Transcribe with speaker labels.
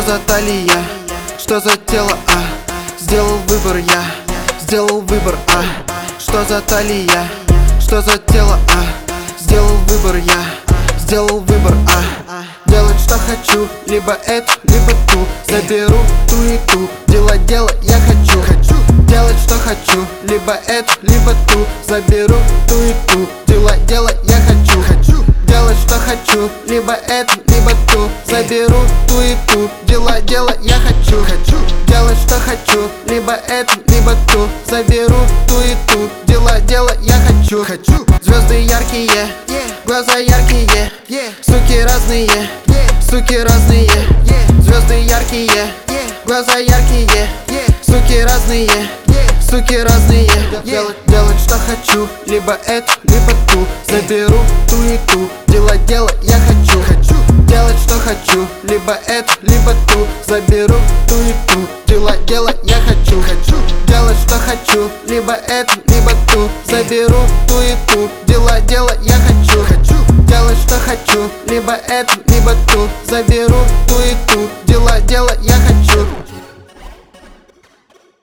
Speaker 1: за талия, что за тело, сделал выбор я, сделал выбор, что за талия, что за тело, сделал выбор я, сделал выбор, делать что хочу, либо эту, либо ту, заберу ту и ту, делать я хочу, делать что хочу, либо эту, либо ту, заберу ту и ту, делать я хочу, делать что хочу, либо эту, либо ту, заберу ту и ту, делать я хочу, делать что хочу, либо эту, либо ту, заберу ту и ту, делать я хочу. Звезды яркие, глаза яркие, суки разные, суки разные. Звезды яркие, глаза яркие, суки разные, суки разные. Делать что хочу, либо эту, либо ту, заберу ту и ту, делать я хочу, делать что хочу, либо эту, либо ту, заберу ту и ту, делать я хочу, делать что хочу, либо эту, либо ту, заберу ту и ту, делать я хочу, делать что хочу, либо эту, либо ту, заберу ту и ту,